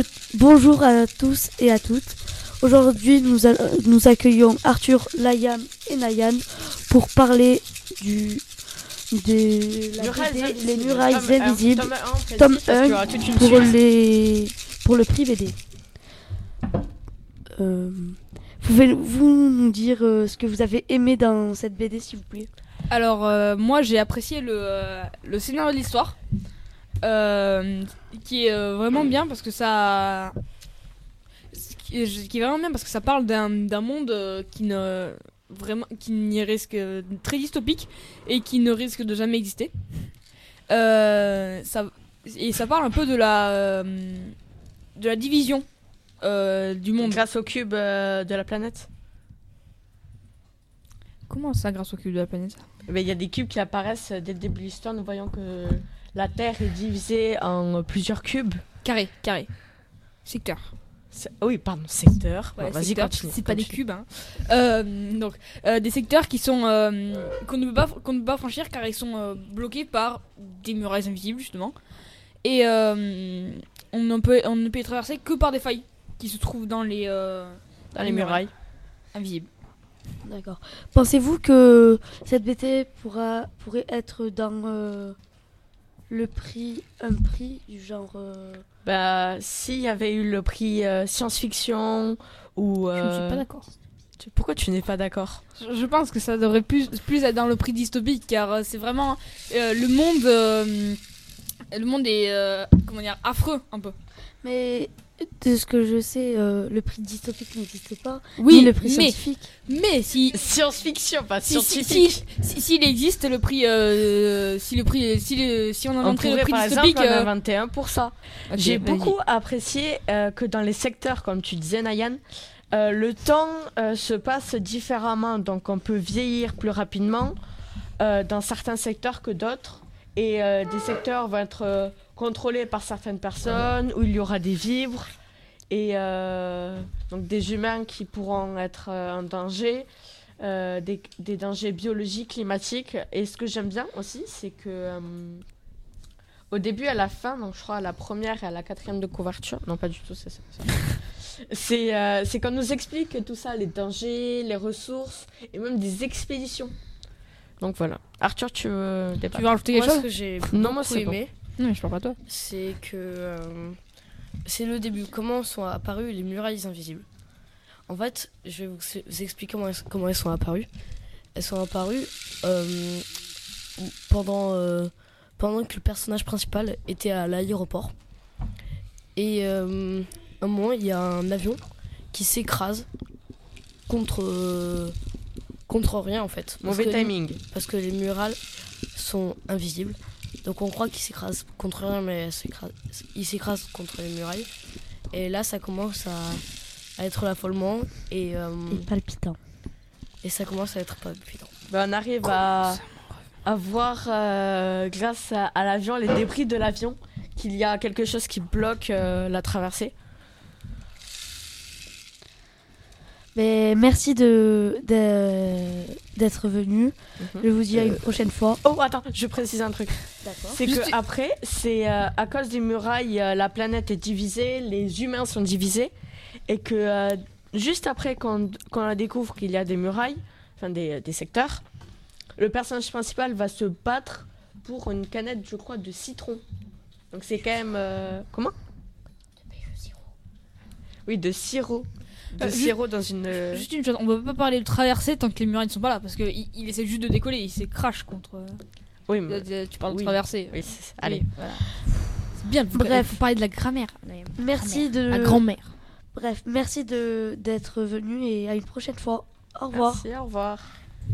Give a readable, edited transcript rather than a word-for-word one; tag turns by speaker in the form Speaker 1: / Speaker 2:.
Speaker 1: Bonjour à tous et à toutes. Aujourd'hui, nous accueillons Arthur, Layam et Nayan pour parler de la BD Les Murailles Invisibles, tome 1 pour le prix BD. Pouvez-vous nous dire ce que vous avez aimé dans cette BD, s'il vous plaît ?
Speaker 2: Alors, moi j'ai apprécié le scénario de l'histoire, qui est vraiment bien parce que ça. Qui est vraiment bien parce que ça parle d'un monde qui risque très dystopique et qui ne risque de jamais exister. Ça parle un peu de la division du monde.
Speaker 3: Grâce au cube de la planète.
Speaker 2: Comment ça, grâce au cube de la planète ?
Speaker 3: Il y a des cubes qui apparaissent dès le début de l'histoire. Nous voyons que la Terre est divisée en plusieurs cubes.
Speaker 2: Carré. Secteur.
Speaker 3: Oui, pardon, secteur.
Speaker 2: Ouais,
Speaker 3: bon, vas-y,
Speaker 2: secteur,
Speaker 3: continue.
Speaker 2: c'est pas des cubes. Donc, des secteurs qui sont qu'on ne peut pas franchir car ils sont bloqués par des murailles invisibles justement. Et on ne peut y traverser que par des failles qui se trouvent dans les murailles invisibles.
Speaker 1: D'accord. Pensez-vous que cette BD pourrait être dans un prix du genre
Speaker 3: s'il y avait eu le prix science-fiction ou...
Speaker 2: Je ne suis pas d'accord.
Speaker 3: Pourquoi tu n'es pas d'accord ?
Speaker 2: Je pense que ça devrait plus être dans le prix dystopique car c'est vraiment le monde est affreux un peu.
Speaker 1: Mais de ce que je sais, le prix dystopique n'existe pas.
Speaker 2: Oui,
Speaker 1: ni le prix scientifique.
Speaker 2: Mais si
Speaker 3: science-fiction, pas scientifique.
Speaker 2: S'il existe le prix, si on inventerait le prix
Speaker 3: par
Speaker 2: dystopique,
Speaker 3: exemple, on inventait un pour ça.
Speaker 2: Okay,
Speaker 3: J'ai
Speaker 2: vas-y.
Speaker 3: beaucoup apprécié que dans les secteurs, comme tu disais, Nayan, le temps se passe différemment, donc on peut vieillir plus rapidement dans certains secteurs que d'autres. Et des secteurs vont être contrôlés par certaines personnes, où il y aura des vivres, et donc des humains qui pourront être en danger, des dangers biologiques, climatiques. Et ce que j'aime bien aussi, c'est que au début et à la fin, donc je crois à la première et à la quatrième de couverture, non pas du tout, c'est ça. C'est qu'on nous explique tout ça, les dangers, les ressources, et même des expéditions. Donc voilà. Arthur, tu veux débattre ?
Speaker 2: Tu veux rajouter quelque chose ?
Speaker 4: Ce que j'ai
Speaker 3: Non, moi,
Speaker 4: beaucoup
Speaker 3: c'est
Speaker 4: aimé,
Speaker 2: Non, je parle pas de toi.
Speaker 4: c'est que c'est le début. Comment sont apparues les murailles invisibles ? En fait, je vais vous expliquer comment elles sont apparues. Elles sont apparues pendant que le personnage principal était à l'aéroport. Et à un moment, il y a un avion qui s'écrase contre rien en fait.
Speaker 3: Mauvais timing.
Speaker 4: Parce que les murailles sont invisibles. Donc on croit qu'il s'écrase contre rien, mais il s'écrase contre les murailles. Et là, ça commence à être l'affolement et
Speaker 1: palpitant.
Speaker 4: Et ça commence à être palpitant.
Speaker 3: On arrive à voir, grâce à l'avion, les débris de l'avion, qu'il y a quelque chose qui bloque la traversée.
Speaker 1: Mais merci d'être venu. Je vous dis à une prochaine fois.
Speaker 3: Oh, attends, je précise un truc.
Speaker 1: D'accord.
Speaker 3: C'est que après, c'est à cause des murailles, la planète est divisée, les humains sont divisés, et que juste après, quand on découvre qu'il y a des murailles, enfin des secteurs, le personnage principal va se battre pour une canette, je crois, de citron. Donc c'est quand même comment ? Oui, de sirop. Sirop dans une...
Speaker 2: Juste une chose, on peut pas parler de traversée tant que les murailles ne sont pas là parce qu'il essaie juste de décoller, il s'est crash contre.
Speaker 3: Oui, mais...
Speaker 2: Tu parles de
Speaker 3: oui.
Speaker 2: traversée.
Speaker 3: Oui, allez.
Speaker 2: Oui, voilà. C'est bien,
Speaker 1: Bref.
Speaker 2: faut parler de la grammaire.
Speaker 1: Merci
Speaker 2: La grand-mère.
Speaker 1: Bref, merci d'être venu et à une prochaine fois. Au revoir.
Speaker 3: Merci, au revoir.